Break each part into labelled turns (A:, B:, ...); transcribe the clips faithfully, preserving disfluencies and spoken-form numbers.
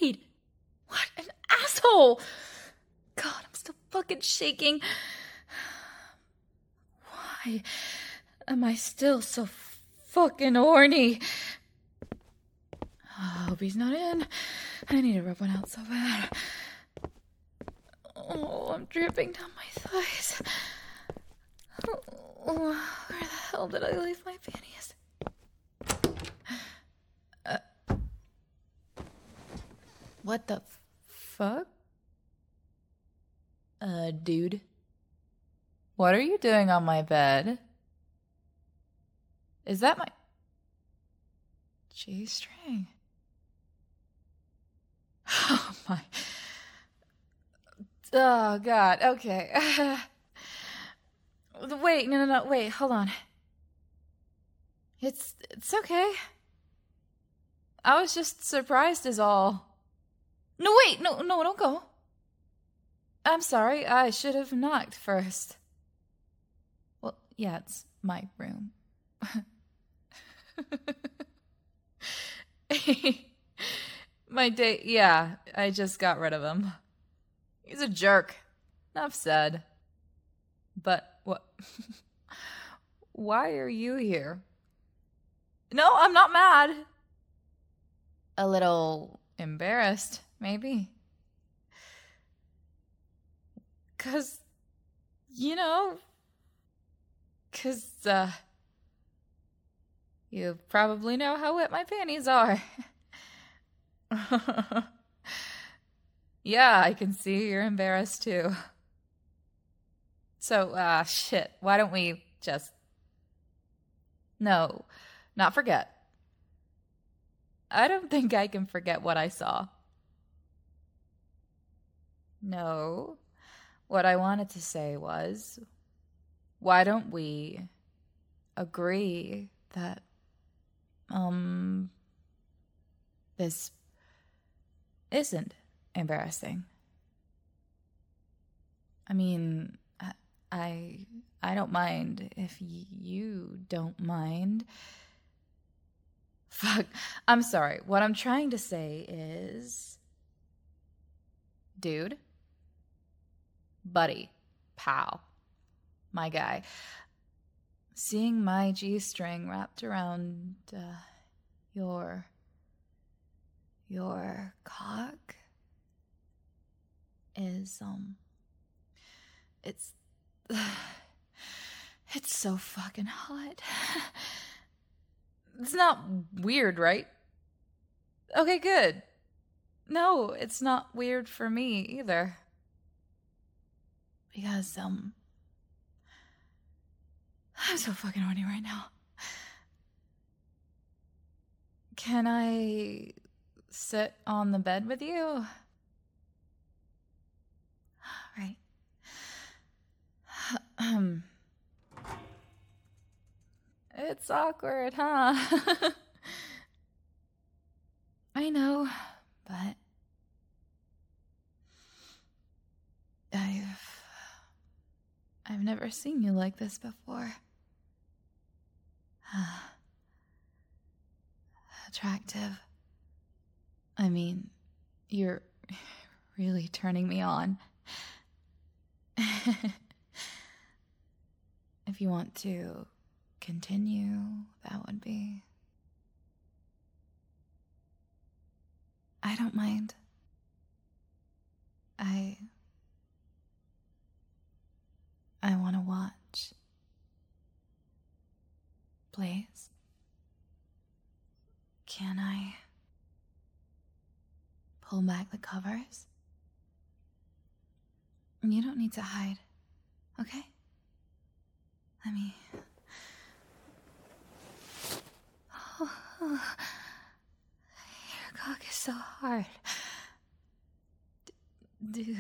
A: Wait, what an asshole! God, I'm still fucking shaking. Why am I still so fucking horny? I hope he's not in. I need to rub one out so bad. Oh, I'm dripping down my thighs. Oh, where the hell did I leave my panties? Uh, what the fuck? Uh, dude? What are you doing on my bed? Is that my G-string? Oh my... Oh, God, okay. Wait, no, no, no, wait, hold on. It's, it's okay. I was just surprised is all. No, wait, no, no, don't go. I'm sorry, I should have knocked first. Well, yeah, it's my room. My date, yeah, I just got rid of him. He's a jerk. Enough said. But what? Why are you here? No, I'm not mad. A little embarrassed, maybe. Cause, you know, cause, uh, you probably know how wet my panties are. Yeah, I can see you're embarrassed too. So, uh, shit, why don't we just... No, not forget. I don't think I can forget what I saw. No, what I wanted to say was, why don't we agree that, um, this isn't embarrassing? I mean, I I don't mind if you don't mind. Fuck, I'm sorry. What I'm trying to say is, dude, buddy, pal, my guy, seeing my G-string wrapped around uh, your your cock is um it's it's so fucking hot. It's not weird, right? Okay, good. No, it's not weird for me either. Because, um, I'm so fucking horny right now. Can I sit on the bed with you? Right. Um, it's awkward, huh? I know, but I've I've never seen you like this before. Attractive. I mean, you're really turning me on. If you want to continue, that would be... I don't mind. I... I want to watch. Please? Can I pull back the covers? You don't need to hide, okay? Let me... Oh, oh. Your cock is so hard. D- dude.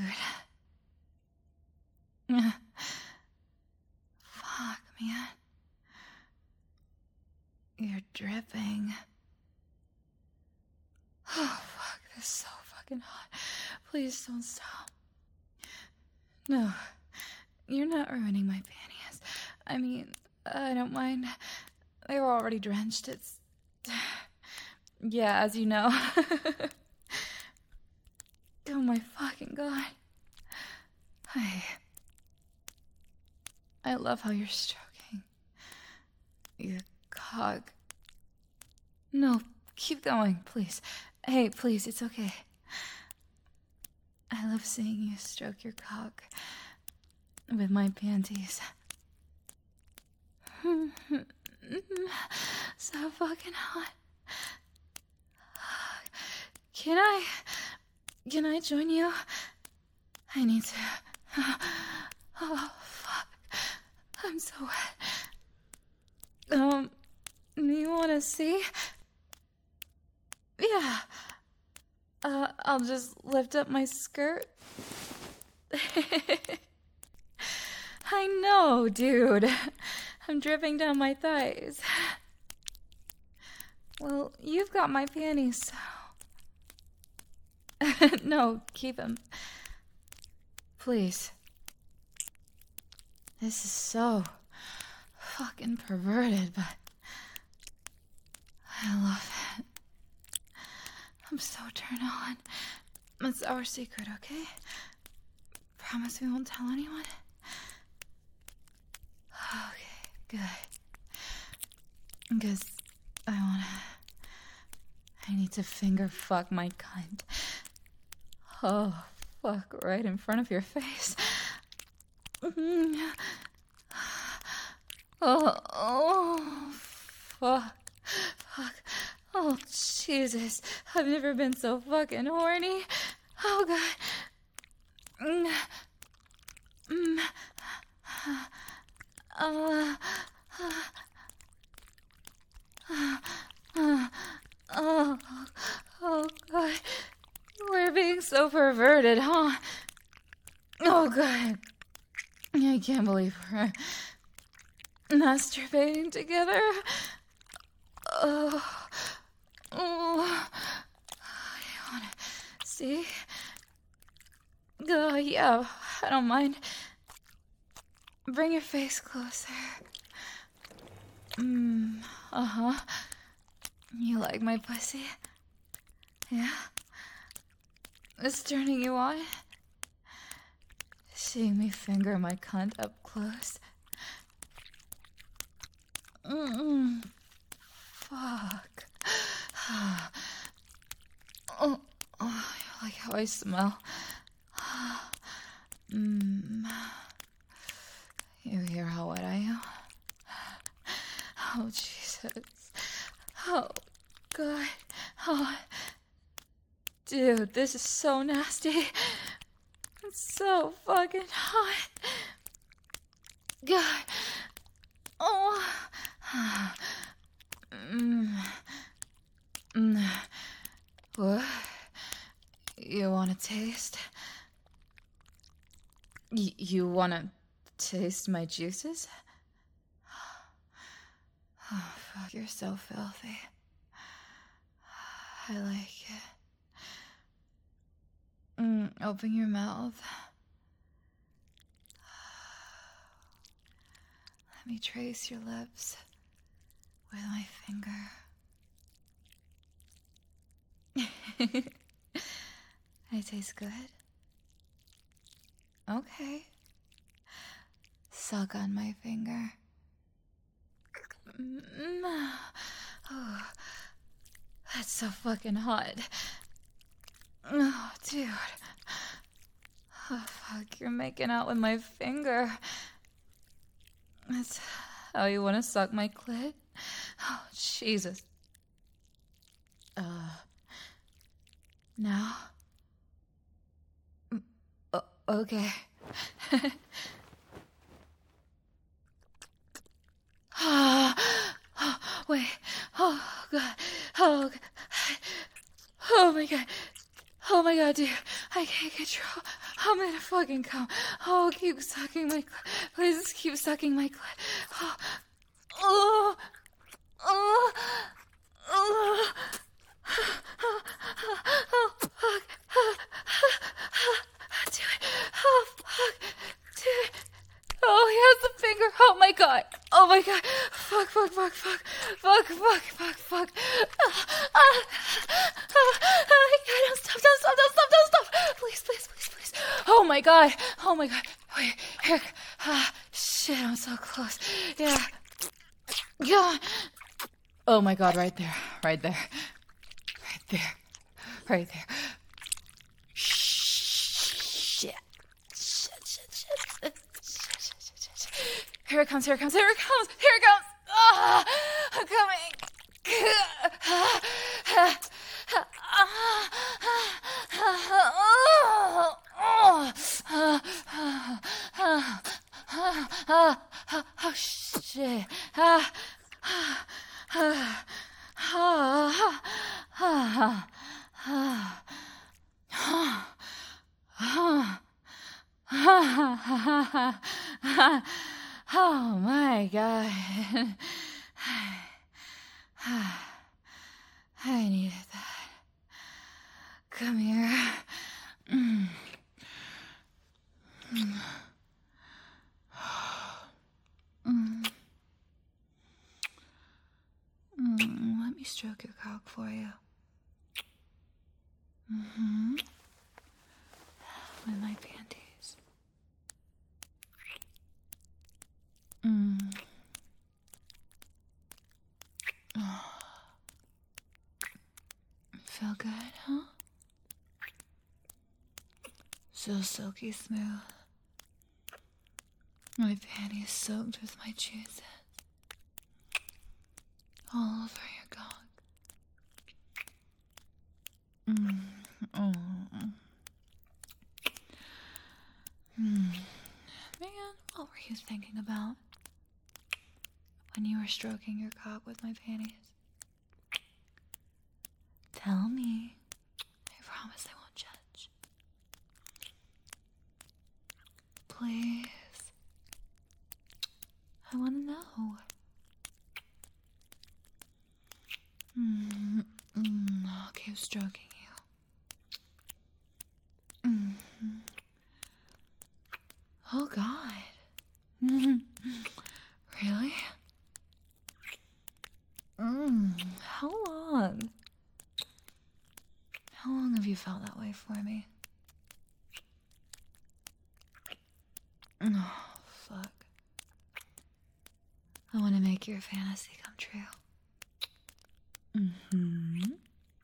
A: Fuck, man. You're dripping. Oh, fuck, this is so fucking hot. Please don't stop. No, you're not ruining my panties. I mean, I don't mind. They were already drenched. It's... Yeah, as you know. Oh my fucking god. I... I love how you're stroking your cock. No, keep going, please. Hey, please, it's okay. I love seeing you stroke your cock with my panties. So fucking hot. Can I... Can I join you? I need to... Oh, fuck. I'm so wet. Um, you wanna see? Yeah. Uh, I'll just lift up my skirt. I know, dude. I'm dripping down my thighs. Well, you've got my panties, so... No, keep them. Please. This is so fucking perverted, but I love it. I'm so turned on. It's our secret, okay? Promise we won't tell anyone? Okay, good. Because I wanna... I need to finger fuck my cunt. Oh, fuck, right in front of your face. Oh, oh, fuck, fuck. Oh, Jesus. I've never been so fucking horny. Oh, God. Mm. Mm. Uh, uh, uh, oh, oh, God. We're being so perverted, huh? Oh, God. I can't believe we're masturbating together. Oh, oh. You wanna see? Oh, yeah, I don't mind. Bring your face closer. Mm, uh-huh. You like my pussy? Yeah? It's turning you on? Seeing me finger my cunt up close. Mm-mm. Fuck. Oh, oh, you like how I smell? Mm. You hear how wet I am? Oh, Jesus. Oh, God. Oh, dude, this is so nasty. It's so fucking hot. God. Oh. Mm. Mm. What? You want to taste? Y- you want to taste my juices? Oh, fuck, you're so filthy. I like it. Mm, open your mouth. Let me trace your lips with my finger. I taste good? Okay. Suck on my finger. Mm. Oh, that's so fucking hot. Oh, dude. Oh, fuck, you're making out with my finger. That's how you want to suck my clit? Oh, Jesus. Uh, now? Uh, okay. Wait. Oh, God. Oh, God. Oh, my God. Oh, my God, dude. I can't control. I'm gonna fucking come. Oh, keep sucking my clit. Please keep sucking my clit. Oh. Oh. Oh. Oh. Oh, fuck. Do it. Oh, fuck. Do it. Oh, he has the finger. Oh, my God. Oh, my God. Fuck, fuck, fuck, fuck. Fuck, fuck, fuck, fuck. Ah, ah, ah, ah, don't stop, don't stop, don't stop, don't stop. Please. my god. Oh my god. Wait, here. Ah, shit, I'm so close. Yeah. Yeah. Oh my god, right there. Right there. Right there. Right there. Shit. Shit, shit, shit. Shit, shit, shit, shit. Here it comes, here it comes, here it comes, here it comes. Ah, I'm coming. Oh, shit. Oh my god. I needed that. Come here. Mm. Mm. Mm. Mm. Let me stroke your cock for you. Mm-hmm. With my panties. Mm. Oh. Feel good, huh? So silky smooth. My panties soaked with my juices. All over your cock. Mm. Oh. Mm. Man, what were you thinking about when you were stroking your cock with my panties? Tell me. I promise I won't judge. Please. I want to know. Mm, mm, I'll keep stroking you. Mm-hmm. Oh, God. Really? Mm, how long? How long have you felt that way for me? Oh, fuck. I want to make your fantasy come true. Mm-hmm.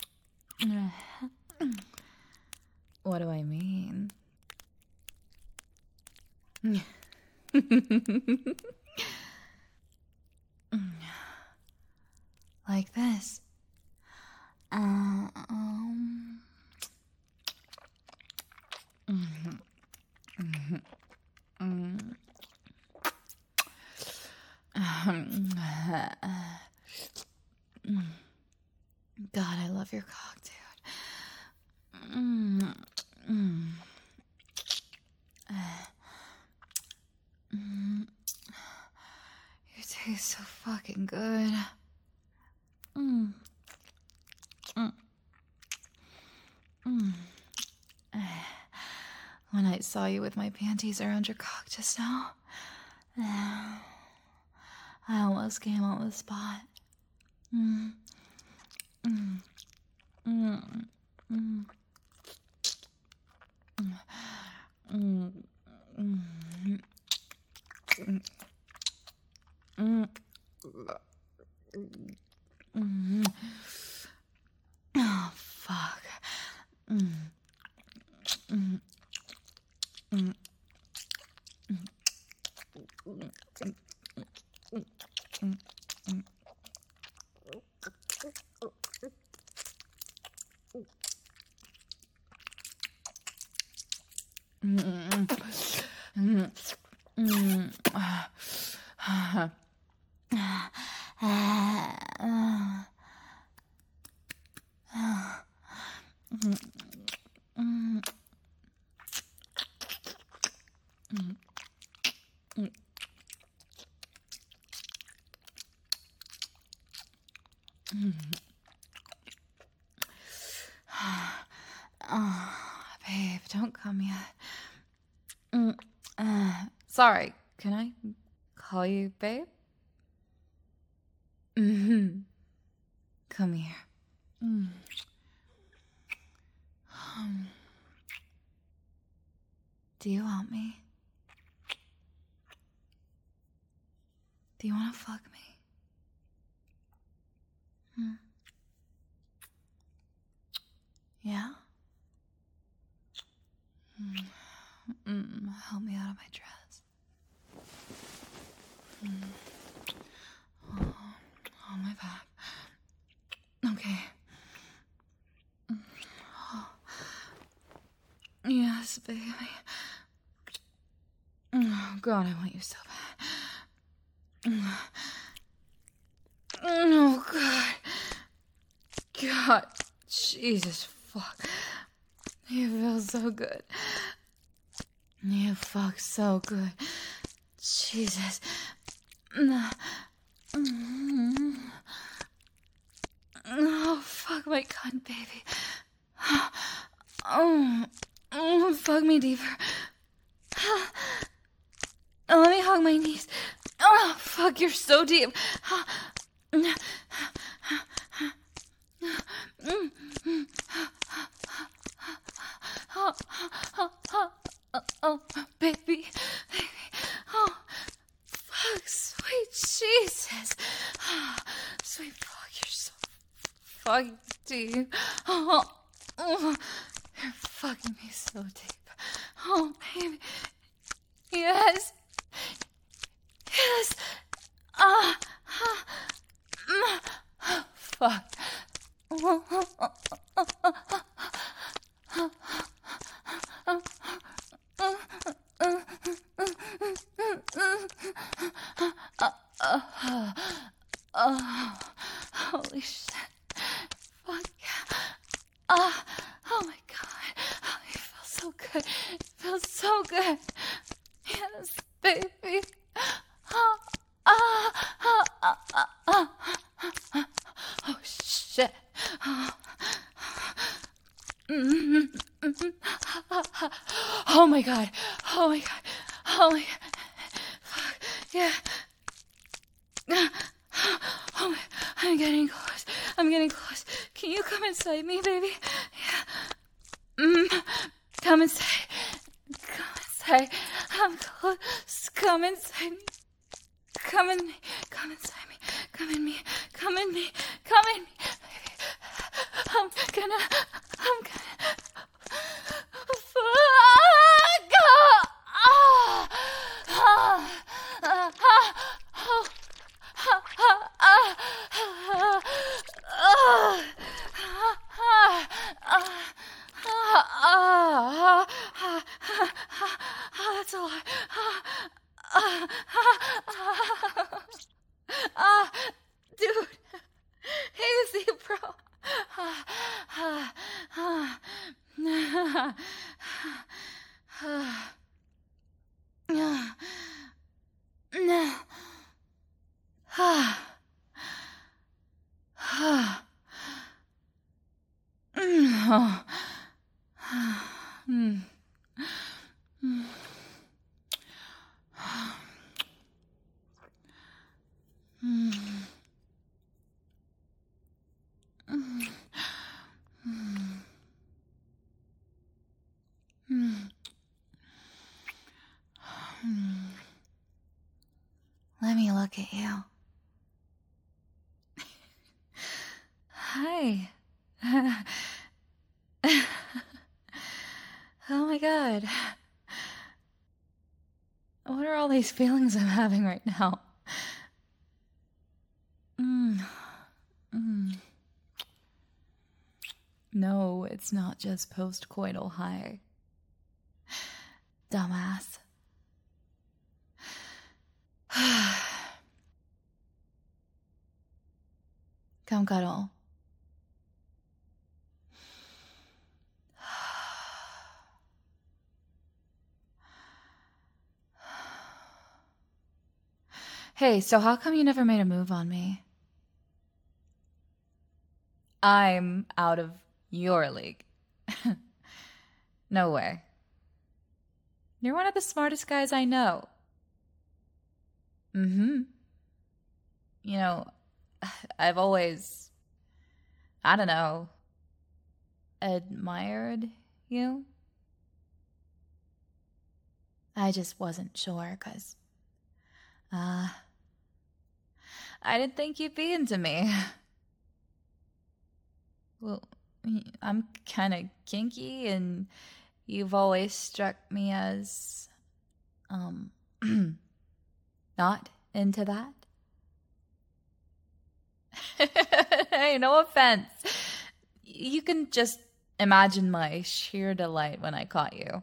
A: What do I mean? Like this. Uh, um. Mm-hmm. Mm-hmm. Mm. Um, God, I love your cock, dude. Mm. Mm. Mm. You taste so fucking good. Mm. Mm. Mm. When I saw you with my panties around your cock just now, I almost came on the spot. Mm. Mm. Mm. Mm. Mm. Mm. Mm. Mm. Oh, fuck. Mm. Mm. Mm. Oh, babe, don't come yet. Mm, uh, sorry, can I call you babe? Mm-hmm. Come here. Mm. Um, Do you want me? Do you want to fuck me? Hmm. Yeah? Mm. Mm. Help me out of my dress. Mm. Oh, on my back. Okay. Oh. Yes, baby. Oh, God, I want you so bad. Oh, God. God. Jesus, fuck. You feel so good. You fuck so good. Jesus. Oh, fuck my cunt, baby. Oh, oh, fuck me deeper. Oh, let me hug my knees. Oh, fuck, you're so deep. Oh, oh, oh, oh, baby, baby. Oh, fuck, sweet Jesus. Sweet fuck, you're so fucking deep. Oh, oh, you're fucking me so deep. Oh, baby. Yes. Yes. Ah. Ah. Ah. Fuck. Oh, oh, oh, oh, oh, oh. Oh, holy shit. Fuck yeah. Ah, oh my God. Oh, it feels so good. It feels so good. Yes, baby. Oh, ah, ah, ah, ah, ah, ah. Oh, shit. Oh. Oh my God. Oh my God. Oh my God. Fuck. Yeah. Oh my, I'm getting close. I'm getting close. Can you come inside me, baby? Yeah. Mm. Come inside. Come inside. I'm close. Come inside me. Come in me. Come inside me. Come in me. Come in me. Come in me. Baby. I'm gonna. I'm gonna. Fuck! Ah! Ah! Ah! Ah! That's a lot. Ah, dude. Easy, bro. Let me look at you. Hi. Oh my God. What are all these feelings I'm having right now? Mm. Mm. No, it's not just post-coital high. Dumbass. Come cuddle. Hey, so how come you never made a move on me? I'm out of your league. No way. You're one of the smartest guys I know. Mm-hmm. You know, I've always, I don't know, admired you. I just wasn't sure, cause, uh, I didn't think you'd be into me. Well, I'm kinda kinky, and you've always struck me as, um, not into that. Hey, no offense. You can just imagine my sheer delight when I caught you.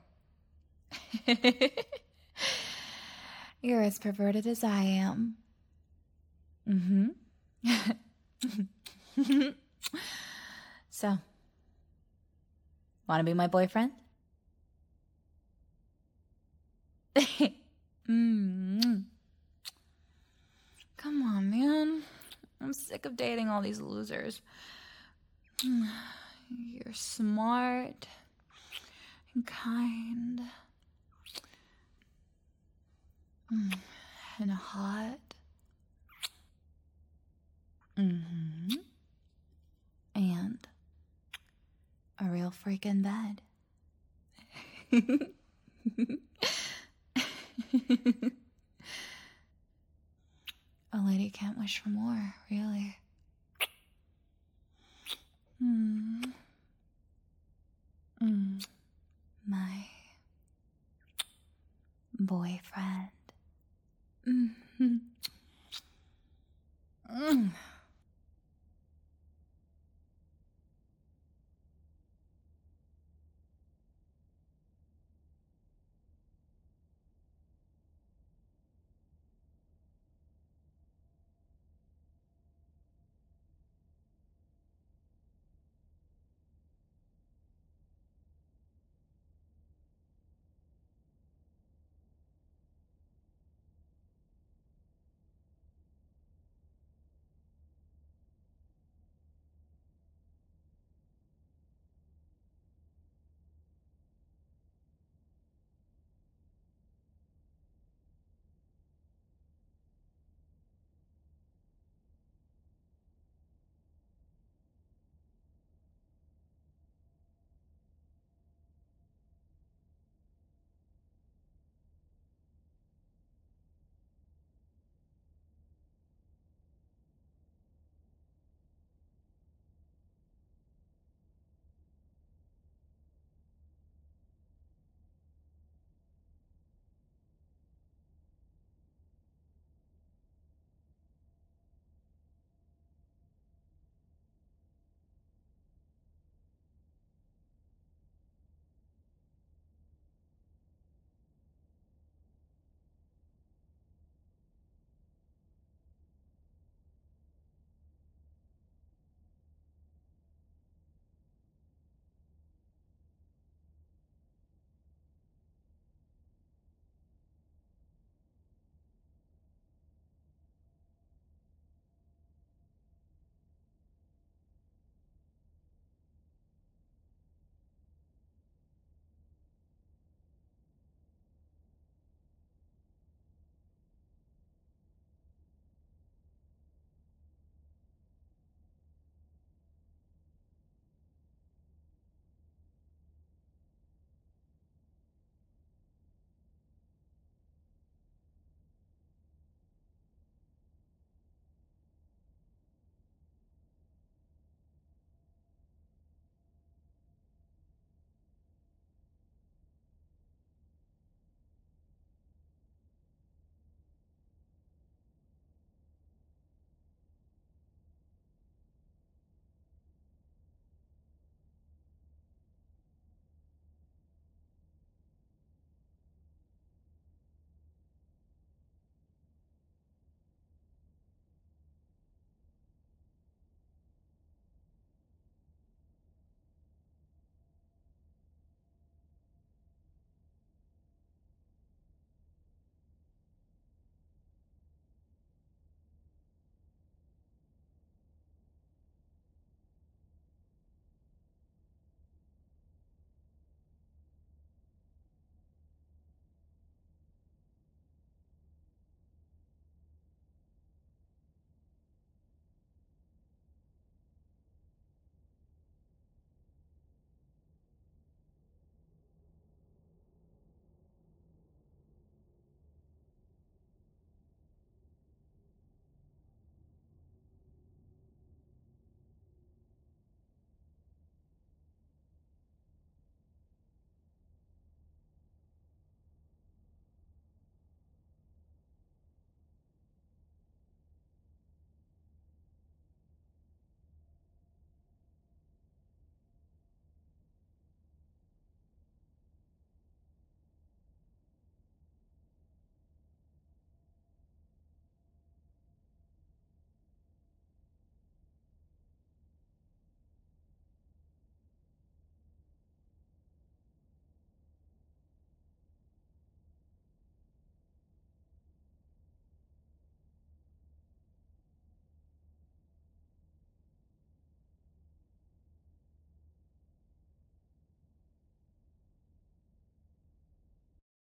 A: You're as perverted as I am. Mm-hmm. So, want to be my boyfriend? mm-hmm. Come on, man. I'm sick of dating all these losers. You're smart and kind and hot. Mm-hmm. And a real freak in bed. A lady can't wish for more, really.